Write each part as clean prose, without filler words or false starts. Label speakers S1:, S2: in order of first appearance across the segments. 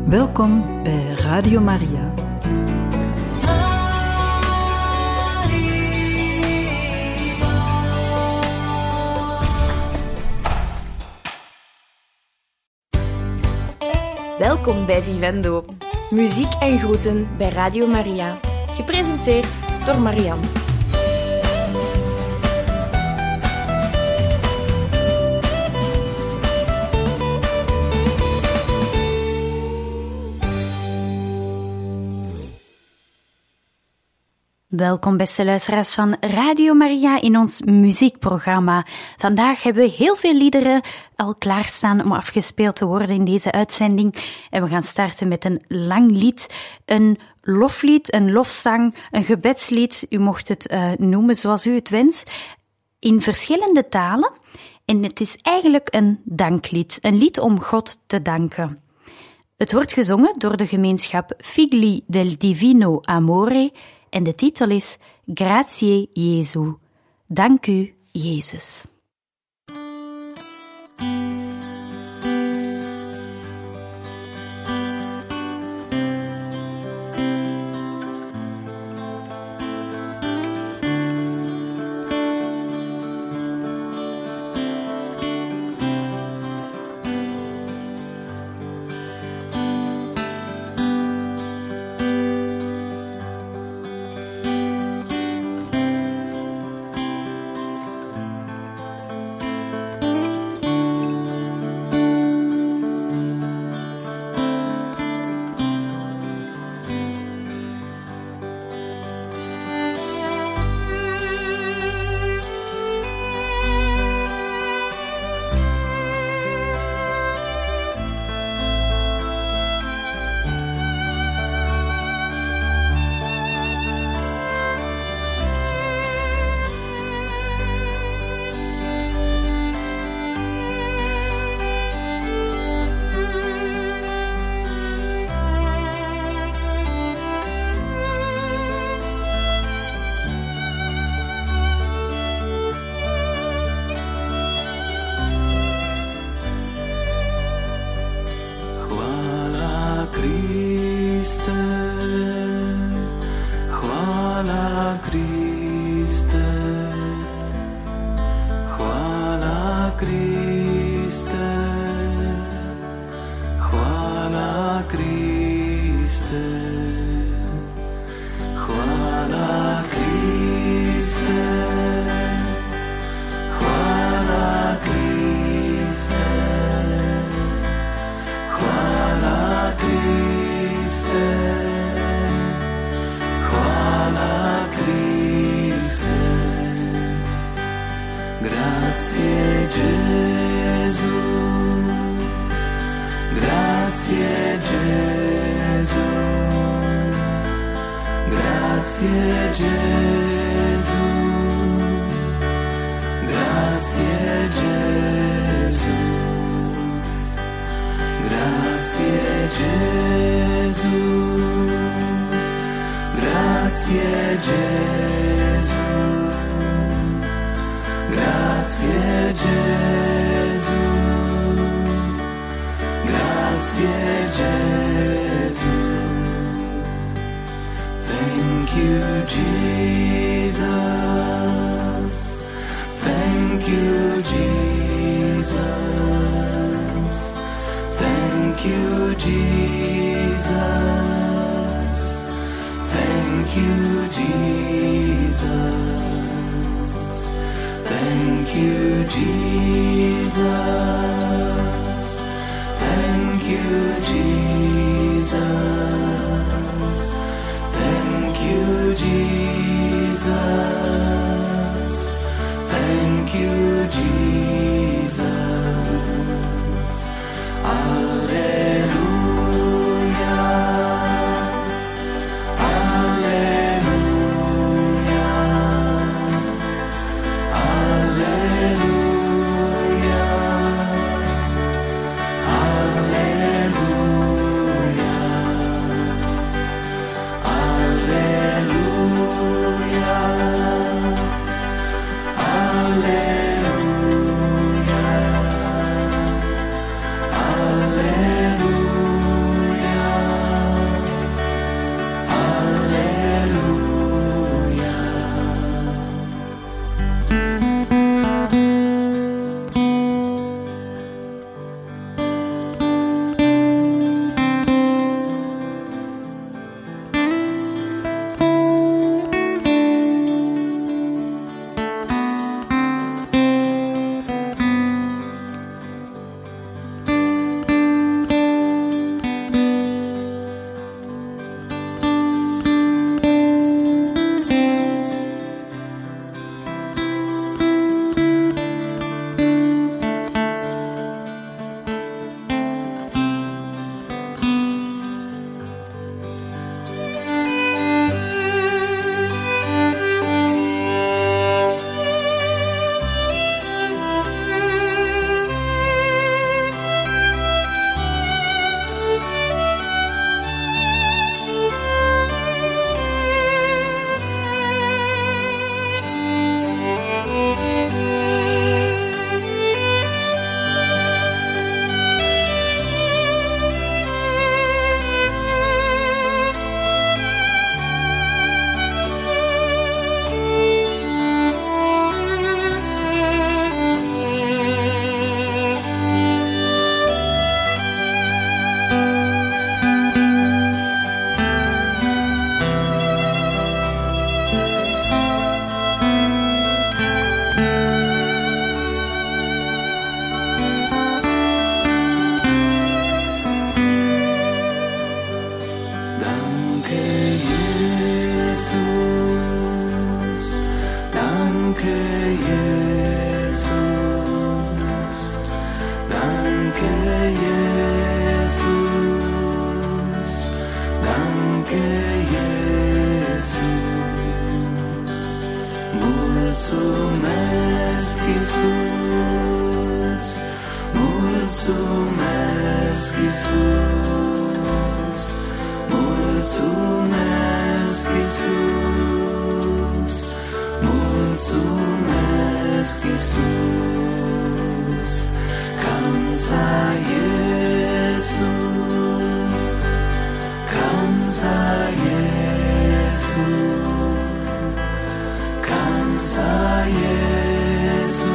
S1: Welkom bij Radio Maria.
S2: Welkom bij Vivendo. Muziek en groeten bij Radio Maria. Gepresenteerd door Marianne.
S3: Welkom beste luisteraars van Radio Maria in ons muziekprogramma. Vandaag hebben we heel veel liederen al klaarstaan om afgespeeld te worden in deze uitzending. En we gaan starten met een lang lied, een loflied, een lofzang, een gebedslied. U mocht het noemen zoals u het wenst, in verschillende talen. En het is eigenlijk een danklied, een lied om God te danken. Het wordt gezongen door de gemeenschap Figli del Divino Amore. En de titel is Grazie Jesu. Dank u, Jezus.
S4: Alleluia. Jesus, mulțumesc, Iisus, mulțumesc, Iisus, Kansa Jesu, Kansa Jesu, Kansa Jesu,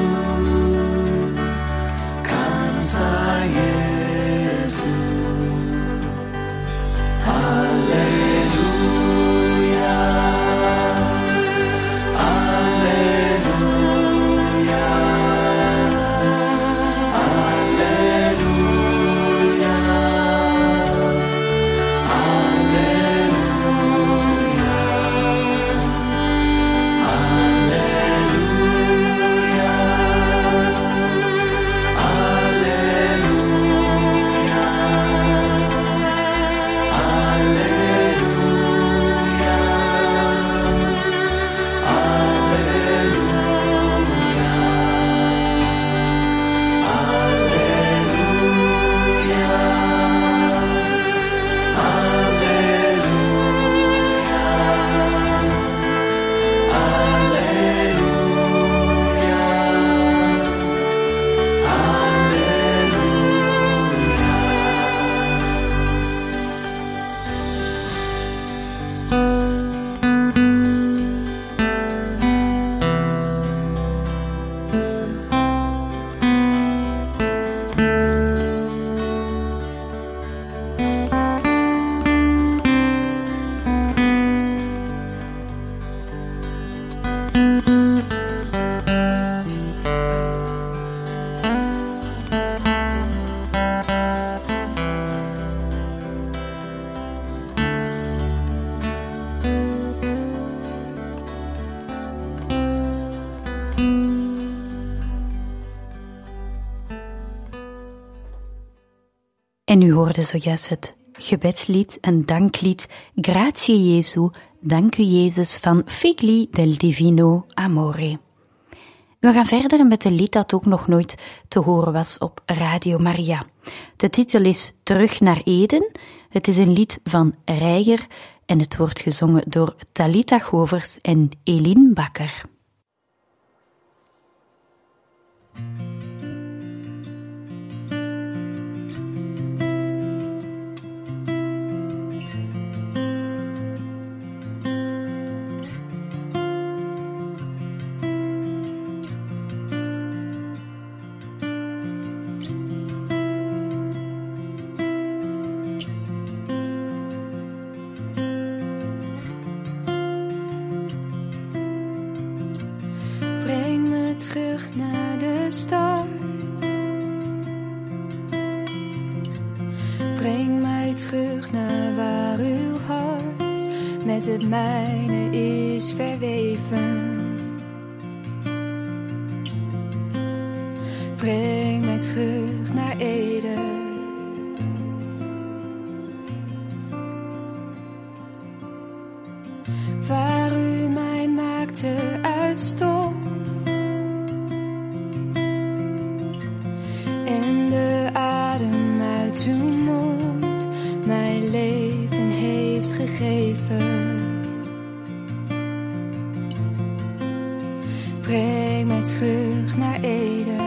S4: Kansa Jesu. Alleluia, alleluia, alleluia, alleluia,
S3: En u hoorde zojuist het gebedslied en danklied Grazie Jesu, dank u Jezus van Figli del Divino Amore. We gaan verder met een lied dat ook nog nooit te horen was op Radio Maria. De titel is Terug naar Eden. Het is een lied van Reiger en het wordt gezongen door Talita Govers en Eline Bakker.
S5: Terug naar de start. Breng mij terug naar waar uw hart met het mijne is verweven. Breng mij terug naar Eden. Waar u mij maakte uit stof. Uw mond mijn leven heeft gegeven. Breng mij terug naar Eden.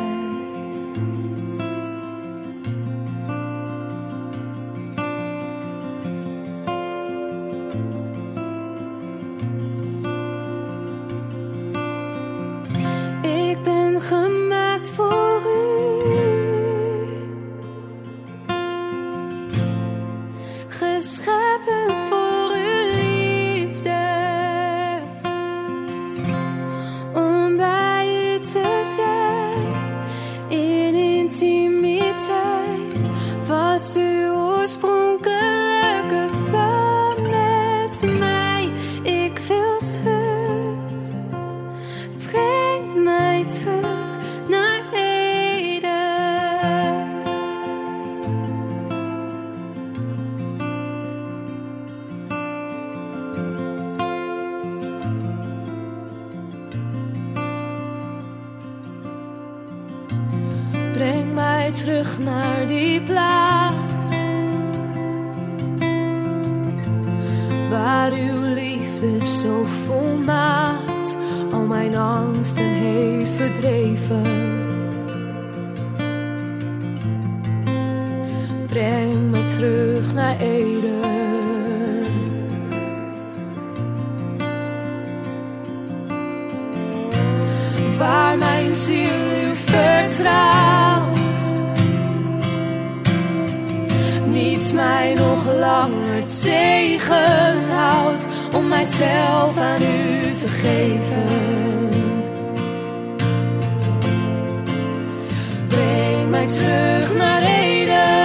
S5: Ik ben gemaakt voor u. Geschapen voor uw liefde, om bij u te zijn in intimiteit. Was uw oorspronkelijke plan met mij? Ik wil terug, breng mij terug naar Eden. Breng mij
S6: mij terug naar die plaats waar uw liefde zo volmaakt al mijn angsten heeft verdreven. Breng me terug naar Eden. Waar mijn ziel u vertrouwt. Niets mij nog langer tegenhoudt om mijzelf aan u te geven. Breng mij terug naar Eden.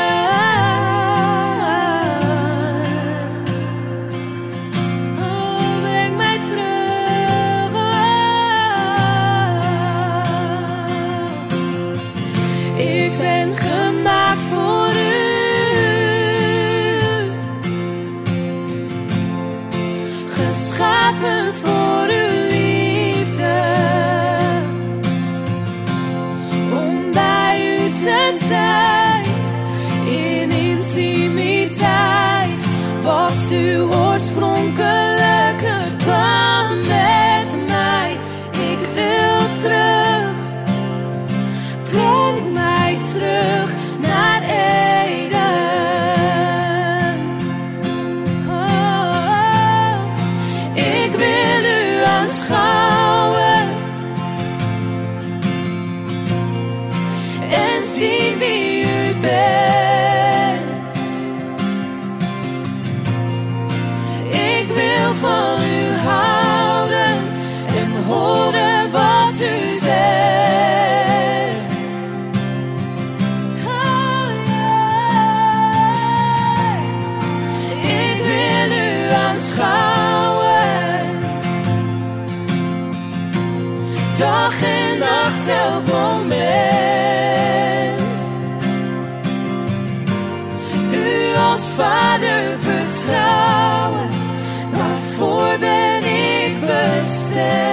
S6: Geschapen voor uw liefde, om bij u te zijn in intimiteit. Was uw oorspronkelijke plan met mij? Ik wil terug, breng mij terug naar Eden. Ik wil u aanschouwen en zien wie u bent. Ik wil van u houden en horen wat u zegt. Oh, yeah. Ik wil u aanschouwen. Dag en nacht, elk moment. U als vader vertrouwen, waarvoor ben ik bestemd.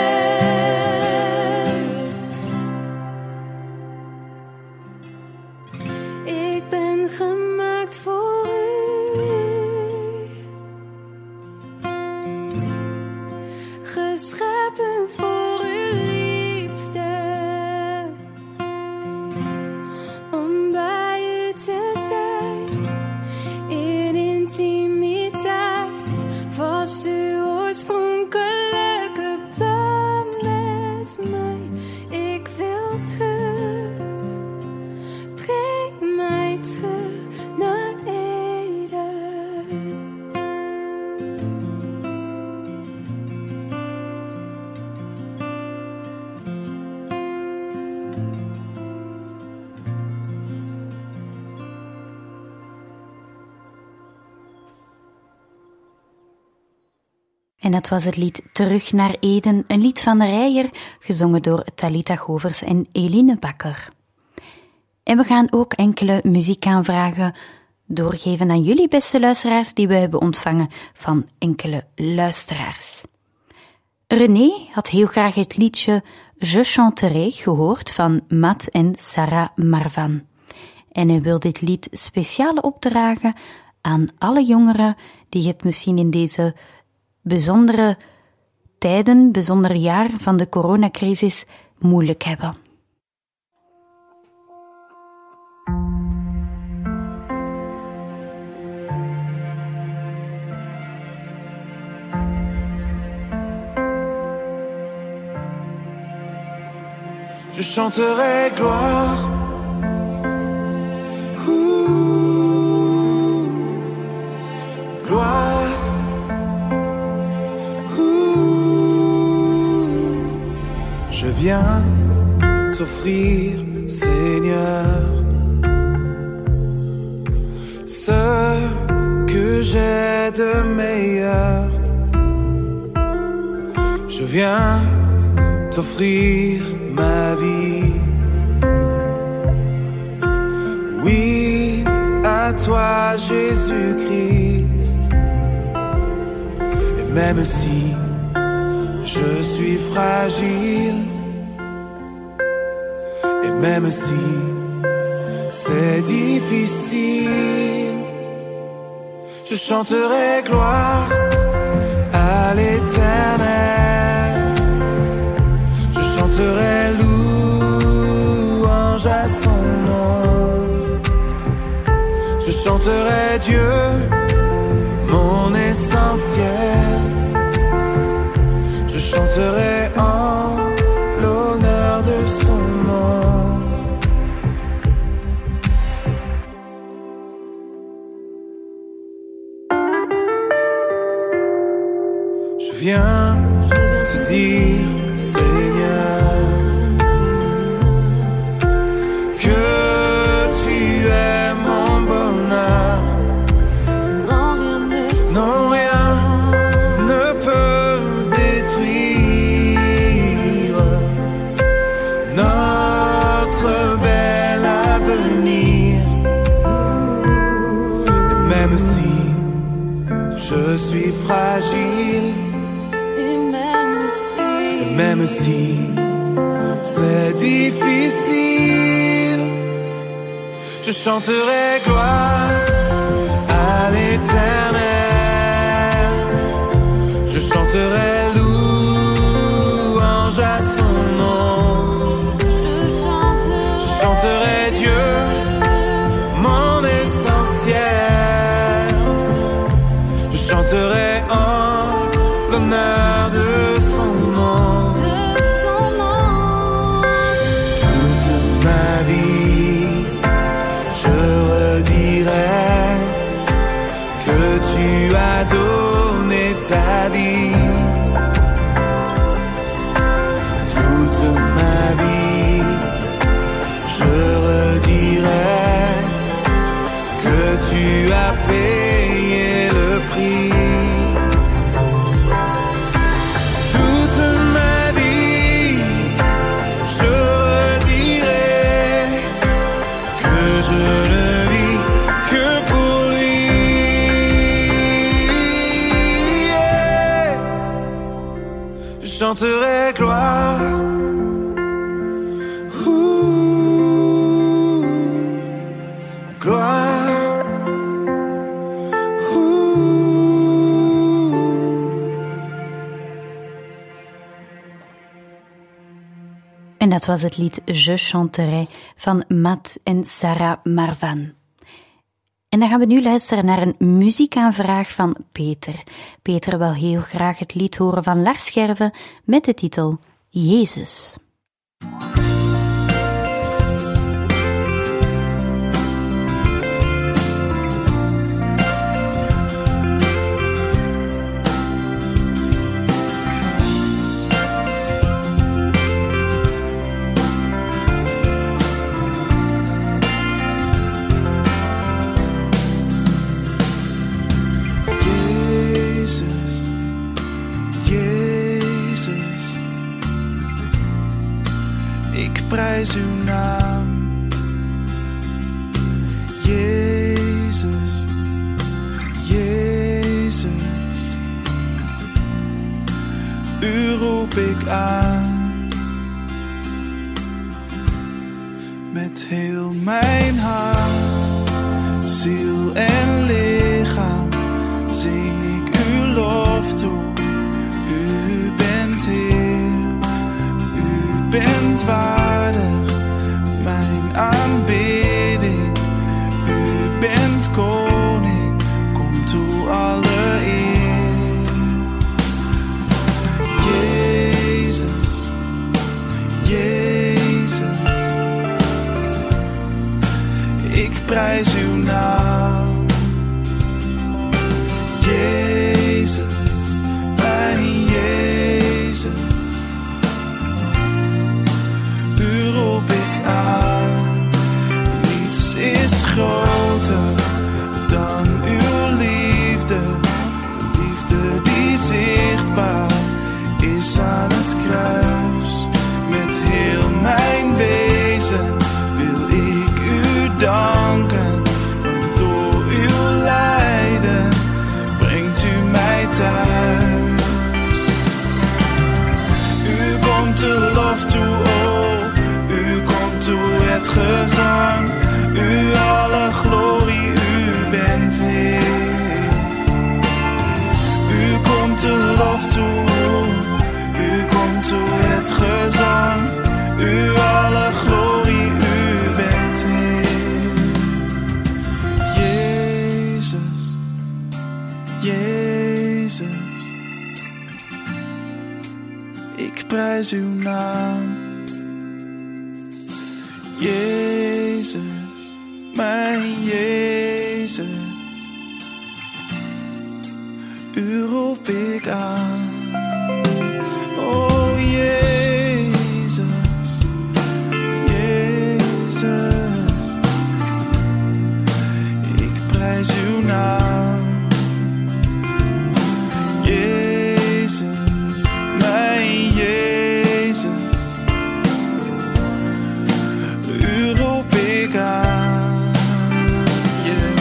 S6: Ik ben gemaakt voor u, geschapen voor uw liefde, om bij u te zijn in intimiteit. Was uw oorspronkelijke plan met mij? Ik wil terug, breng mij terug naar Eden.
S3: En dat was het lied Terug naar Eden, een lied van de Reijer, gezongen door Talita Govers en Eline Bakker. En we gaan ook enkele muziekaanvragen doorgeven aan jullie beste luisteraars, die we hebben ontvangen van enkele luisteraars. René had heel graag het liedje Je chanterai gehoord van Matt en Sarah Marvan. En hij wil dit lied speciaal opdragen aan alle jongeren die het misschien in deze bijzondere tijden, bijzonder jaar van de coronacrisis moeilijk hebben.
S4: Je chanterai gloire, gloire, je viens t'offrir, Seigneur, ce que j'ai de meilleur. Je viens t'offrir ma vie. Oui, à toi Jésus-Christ. Et même si je suis fragile, et même si c'est difficile. Je chanterai gloire à l'Éternel. Je chanterai louange à son nom. Je chanterai Dieu, mon essentiel. Je chanterai en l'honneur de son nom. Je viens te dire, Seigneur, que tu es mon bonheur. Non, rien ne peut détruire notre bel avenir. Et même si je suis fragile, même si c'est difficile, je chanterai gloire à l'Éternel. Je chanterai louange à son nom. Je chanterai Dieu, mon essentiel. Je chanterai en l'honneur de son nom. Tu as donné ta vie, toute ma vie, je redirai que tu as payé le prix. Toute ma vie, je redirai que je ne vis que pour lui. Je chanterai gloire, gloire,
S3: En dat was het lied Je chanterai van Matt en Sarah Marvan. En dan gaan we nu luisteren naar een muziekaanvraag van Peter. Peter wil heel graag het lied horen van Lars Scherven met de titel Jezus.
S4: Prijs uw naam, Jezus, Jezus. U roep ik aan, met heel mijn hart, ziel en lichaam, zing ik uw lof toe. U bent Heer, u bent waardig, mijn aanbidding. U bent koning, kom toe alle eer. Jezus, Jezus, ik prijs uw naam. Jezus, mijn Jezus. U roep ik aan, niets is groter dan uw liefde. De liefde die zichtbaar is aan het kruis. Met heel mijn wezen wil ik u danken. Want door uw lijden brengt u mij thuis. U komt de lof toe, oh, u komt toe het gezang. U alle glorie, u bent Heer. U komt de lof toe, u komt toe het gezang. U alle glorie, u bent Heer. Jezus, Jezus, ik prijs uw naam. Jezus, mijn Jezus, u roep ik aan. Oh Jezus, Jezus, ik prijs uw naam. Jezus, mijn Jezus, u roep ik aan. Yeah.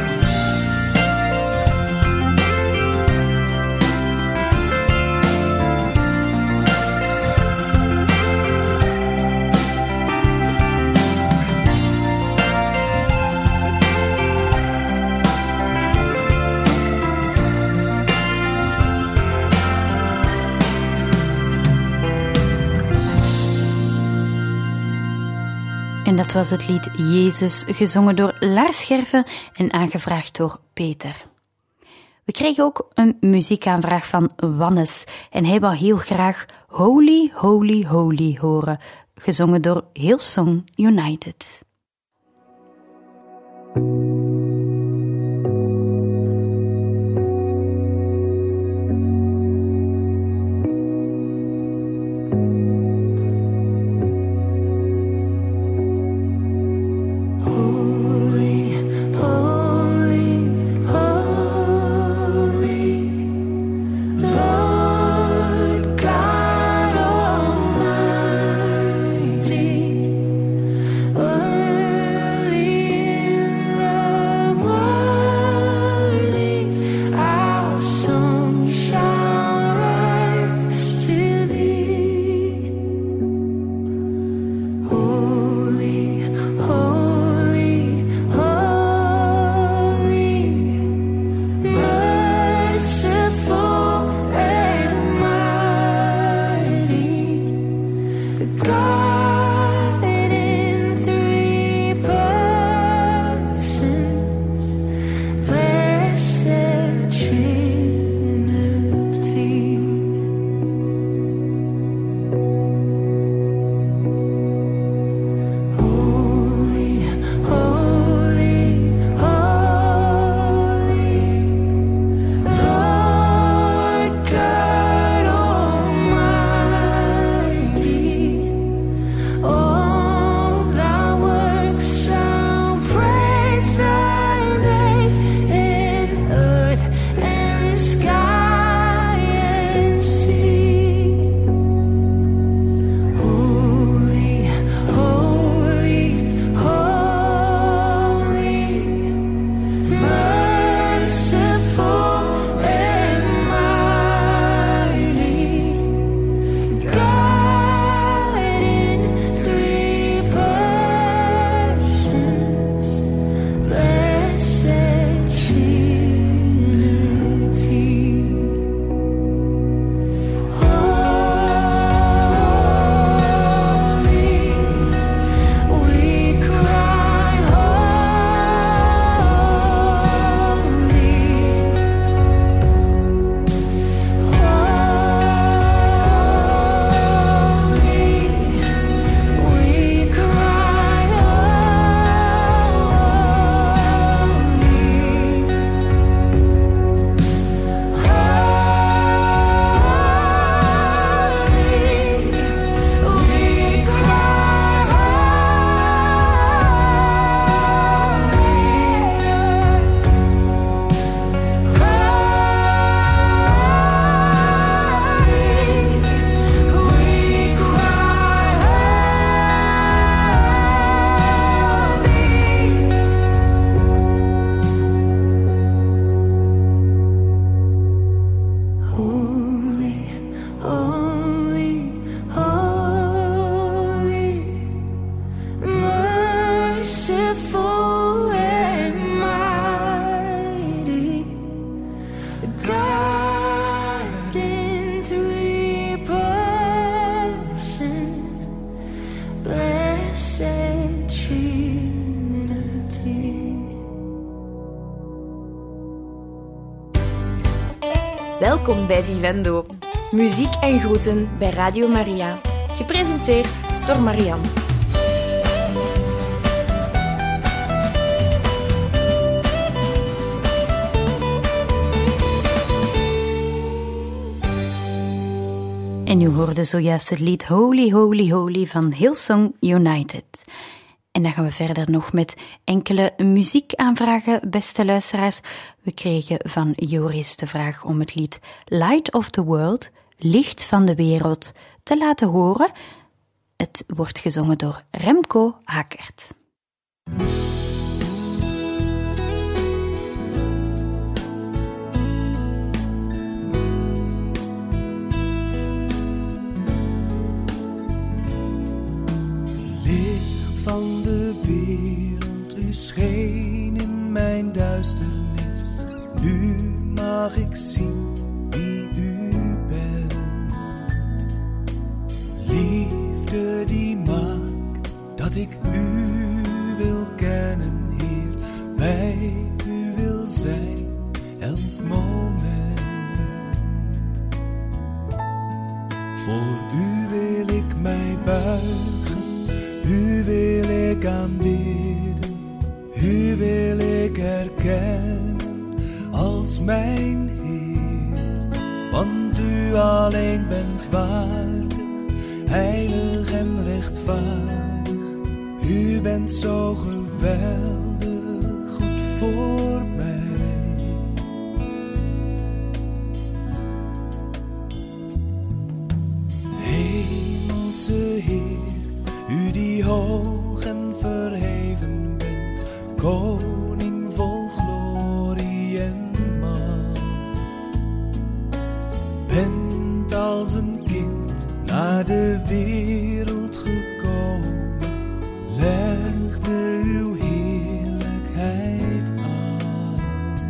S3: En dat was het lied Jezus, gezongen door Lars Scherven en aangevraagd door Peter. We kregen ook een muziekaanvraag van Wannes en hij wou heel graag Holy, Holy, Holy horen, gezongen door Hillsong United.
S5: Worthy Wonderful and mighty, God in three persons, blessed Trinity.
S2: Welkom bij Vivendo. Muziek en groeten bij Radio Maria. Gepresenteerd door Marianne.
S3: En u hoorde zojuist het lied Holy, Holy, Holy van Hillsong United. En dan gaan we verder nog met enkele muziekaanvragen, beste luisteraars. We kregen van Joris de vraag om het lied Light of the World, Licht van de Wereld, te laten horen. Het wordt gezongen door Remco Hackert.
S4: Van de wereld, u scheen in mijn duisternis. Nu mag ik zien wie u bent. Liefde die maakt dat ik u wil kennen, Heer. Bij u wil zijn elk moment. Voor u wil ik mij buigen. U wil ik aanbidden, u wil ik erkennen als mijn Heer. Want u alleen bent waardig, heilig en rechtvaardig. U bent zo geweldig goed voor mij. Hemelse Heer, u die hoog en verheven bent, koning vol glorie en macht. Bent als een kind naar de wereld gekomen, legde uw heerlijkheid af.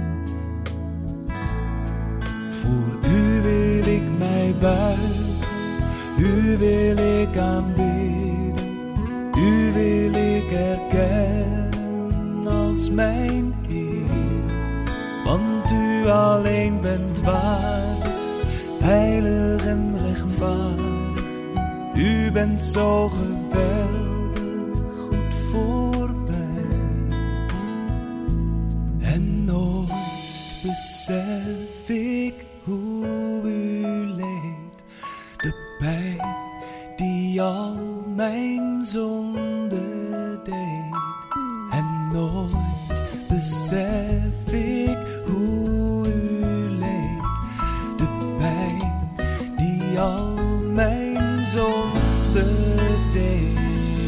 S4: Voor u wil ik mij buigen, u wil ik aanbidden. U wil ik erkennen als mijn Heer, want u alleen bent waardig, heilig en rechtvaardig. U bent zo geweldig goed voor mij. En nooit besef ik hoe u leed, de pijn die al mijn zonde deed. En nooit besef ik hoe u leed, de pijn die al mijn zonde deed.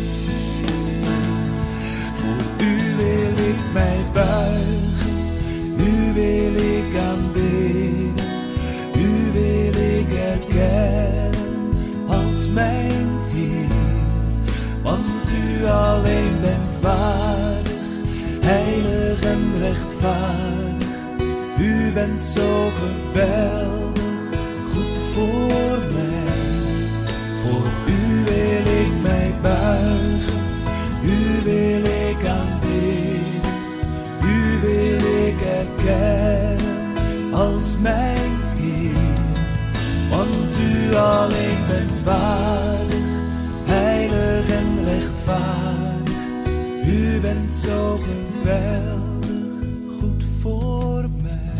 S4: Voor u wil ik mij buigen, u wil ik aanbidden, u wil ik erkennen als mijn Heer, want u alleen bent waardig, heilig en rechtvaardig. U bent zo geweldig goed voor mij. Voor u wil ik mij buigen, u wil ik aanbidden, u wil ik erkennen als mijn Heer, want u alleen bent waardig, heilig en rechtvaardig. U bent zo geweldig goed voor mij.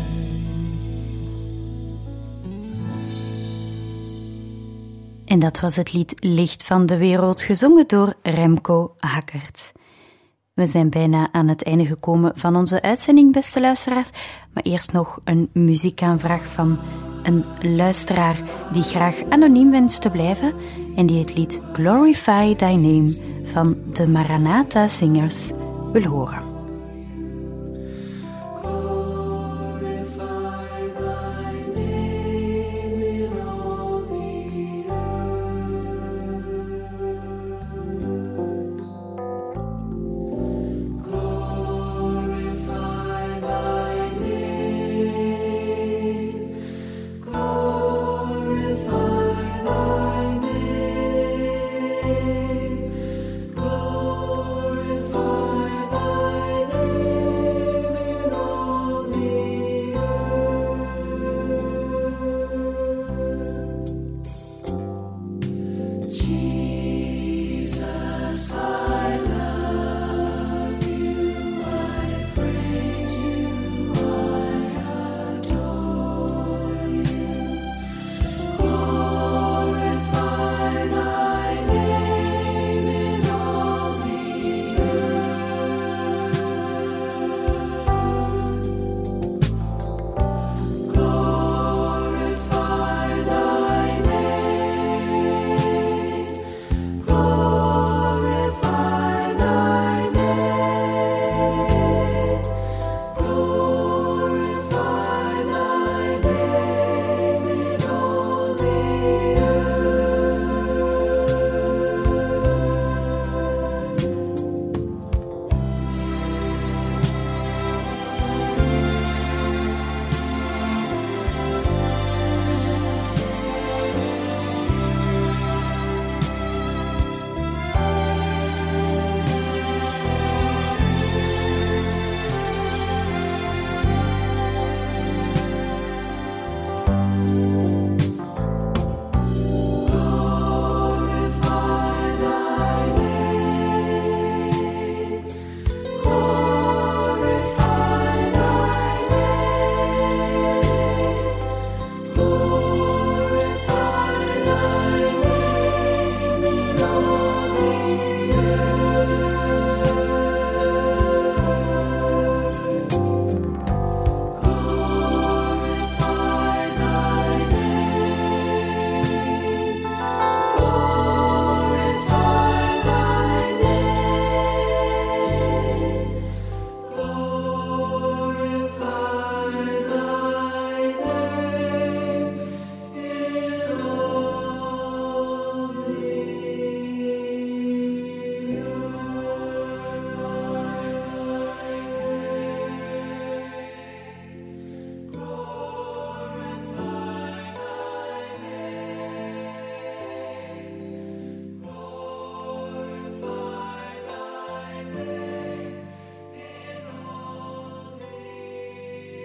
S3: En dat was het lied Licht van de Wereld, gezongen door Remco Hackert. We zijn bijna aan het einde gekomen van onze uitzending, beste luisteraars. Maar eerst nog een muziekaanvraag van een luisteraar die graag anoniem wenst te blijven en die het lied Glorify Thy Name van de Maranatha Zingers wil horen.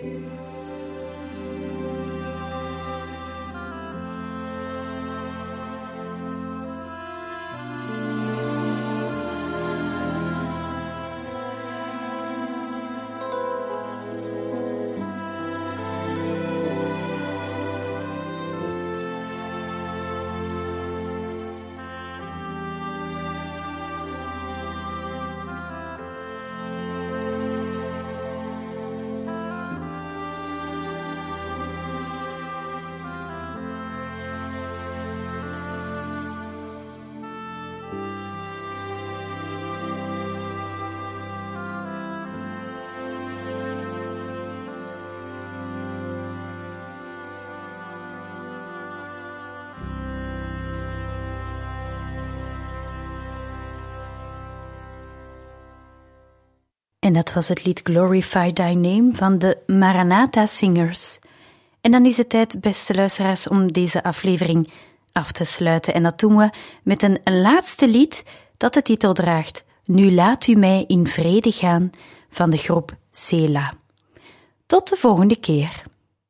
S3: En dat was het lied Glorify Thy Name van de Maranatha Singers. En dan is het tijd, beste luisteraars, om deze aflevering af te sluiten. En dat doen we met een laatste lied dat de titel draagt: Nu laat u mij in vrede gaan, van de groep Sela. Tot de volgende keer.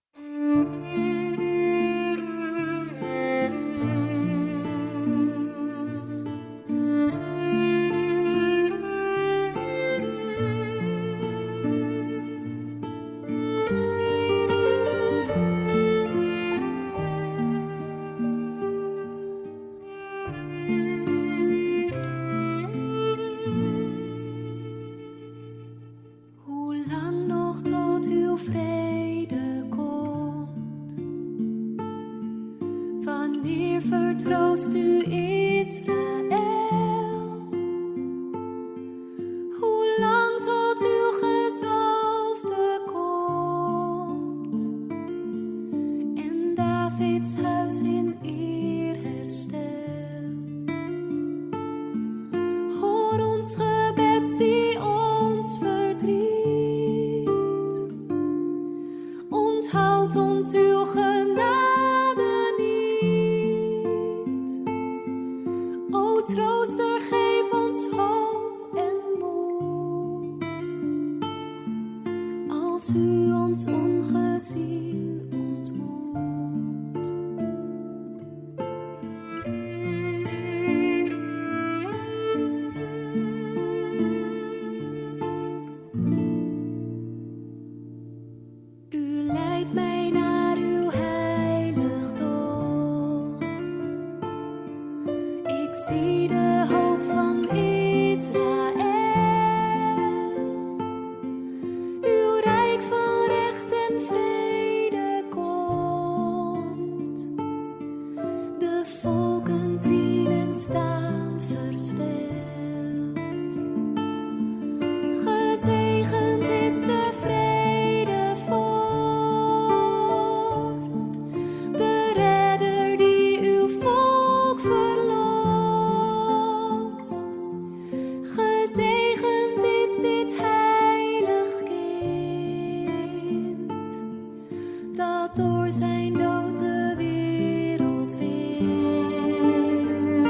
S6: Vertroost u Israël? Hoe lang tot uw gezalfde komt en Davids huis in eer herstelt? Hoor ons gebed, zie ons verdriet. Onthoud ons uw genade. Trooster, geef ons hoop en moed, als u ons ongezien ontmoet. U leidt mij naar uw heiligdom. Ik zie de hoop van Israël, uw rijk van recht en vrede komt. De volken zien en staan versteld. Gezegend is de vredevorst, de redder die uw volk verlost. Gezegend is dit heilig kind, dat door zijn dood de wereld wint.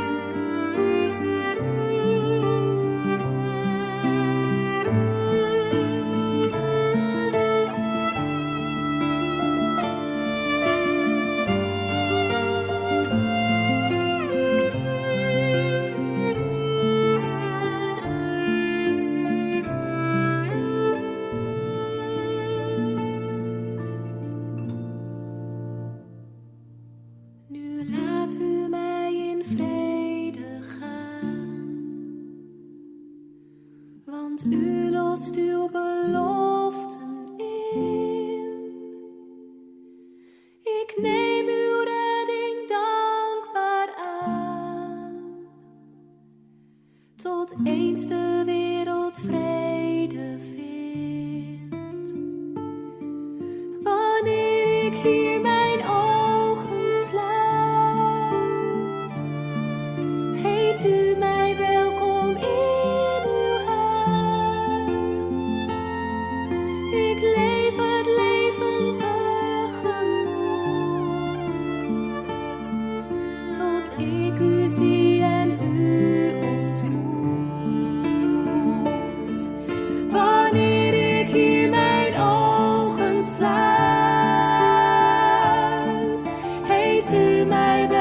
S6: Nu laat u mij in vrede gaan, want u lost uw beloften in. Ik neem uw redding dankbaar aan, tot eens de wereld vrede vindt. Wanneer ik hier mijn ogen sluit, heet u mij welkom in uw huis.
S5: u mij